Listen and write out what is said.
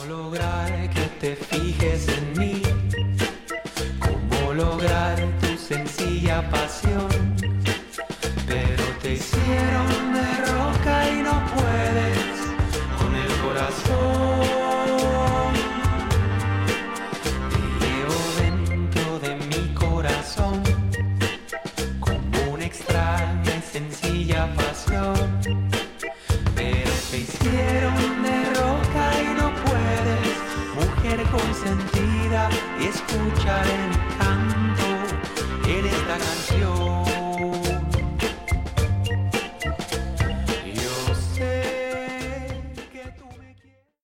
lograr que te fijes en mí? ¿Cómo lograr tu sencilla pasión? Pero te hicieron de roca y no puedes con el corazón. Te llevo dentro de mi corazón como una extraña y sencilla pasión. Pero te hicieron de roca y no puedes, mujer consentida, escuchar el canto en esta canción.